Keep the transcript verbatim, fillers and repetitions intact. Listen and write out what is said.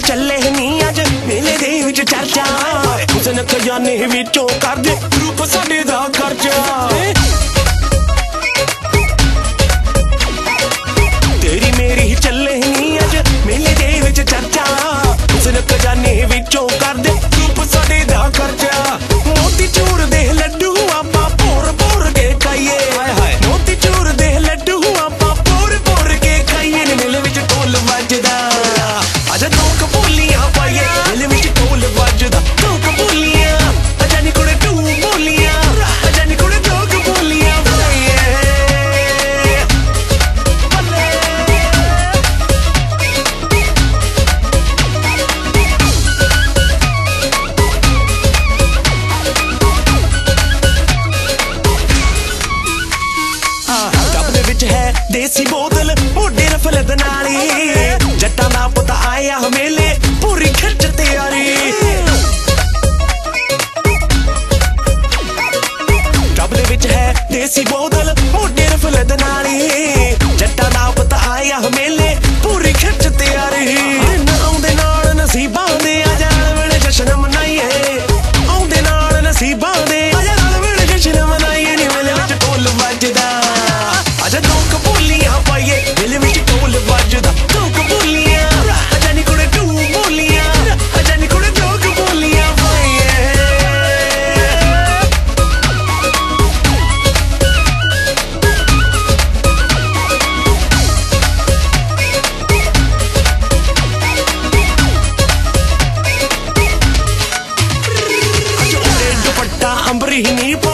ਚੱਲੇ ਨੀ ਅੱਜ ਮੇਲੇ ਦੇ ਵਿੱਚ ਚਰਚਾ ਹੁਸਨ ਖਜ਼ਾਨੇ ਵਿੱਚੋਂ ਕਰਦੇ ਰੂਪ ਸਾਡੇ ਦਾ ਖਰਚਾ ਤੇਰੀ ਮੇਰੀ ਚੱਲੇ ਨੀ ਅੱਜ ਮੇਲੇ ਦੇ ਵਿੱਚ ਚਰਚਾ ਹੁਸਨ ਖਜ਼ਾਨੇ ਵਿੱਚੋਂ ਕਰਦੇ ਰੂਪ ਸਾਡੇ ਦਾ ਖਰਚਾ ਮੋਤੀ ਚੂਰ ਦੇ ਲੱਡੂ ਆਪਾਂ ਭੋਰ ਭੋਰ ਕੇ ਖਾਈਏ ਮੋਤੀ ਚੂਰ ਦੇ ਲੱਡੂ ਆਪਾਂ ਭੋਰ ਭੋਰ ਕੇ ਖਾਈਏ ਨੀ ਮੇਲੇ ਵਿੱਚ ਢੋਲ ਵੱਜਦਾ ਅਜਾ ਦੋ ਕਬੂਲੀਆਂ ਪਾਈਏ ਮੇਲੇ ਵਿੱਚ ਢੋਲ ਵੱਜਦਾ ਦੋ ਕਬੂਲੀਆਂ ਅਜਾ ਨੀ ਕੁੜੇ ਟੂ ਬੋਲੀਆਂ ਅਜਾ ਨੀ ਕੁੜੇ ਦੋ ਕਬੂਲੀਆਂ ਪਾਈਏ ਟੱਬ ਦੇ ਵਿੱਚ ਹੈ ਦੇਸੀ ਬੋਤਲ ਮੋਢੇ ਰਫਲ ਦੇ ਨਾਲੀ ਜੱਟਾਂ ਦਾ ਪੁੱਤ ਆਇਆ ਮੇਲੇ ਪੂਰੀ ਖਿੱਚ ਤਿਆਰੀ ਟੱਬ ਦੇ ਵਿੱਚ ਹੈ ਦੇਸੀ ਬੋਤਲ ਮੋਢੇ ਰਫਲ ਦੇ ਨਾਲੀ ਜੱਟਾਂ ਦਾ ਪੁੱਤ ਆਇਆ ਮੇਲੇ ਪੂਰੀ ਖਿੱਚ ਤਿਆਰੀ ਆਉਂਦੇ ਨਾਲ ਨਸੀਬਾਂ ਦੇ ਆ ਜਾਣ ਵੇਲੇ ਜਸ਼ਨ ਮਨਾਈਏ ਆਉਂਦੇ ਨਾਲ ਨਸੀਬਾਂ ਦੇ ਆ ਜਾਣ ਵੇਲੇ ਜਸ਼ਨ ਮਨਾਈਏ ਨੀ ਮੇਲੇ ਵਿੱਚ ਢੋਲ ਵੱਜਦਾ ਅਜਾ ਦੋ ਕਬੂਲੀਆਂ ਪਾਈਏ ਮੇਲੇ ਵਿੱਚ ਢੋਲ ਵੱਜਦਾ ਦੋ ਕਬੂਲੀਆਂ ਅਜਾ ਨੀ ਕੁੜੇ ਟੂ ਬੋਲੀਆਂ ਅਜਾ ਨੀ ਕੁੜੇ ਦੋ ਕਬੂਲੀਆਂ ਪਾਈਏ ਦੁਪੱਟਾ ਅੰਬਰੀ ਨੀ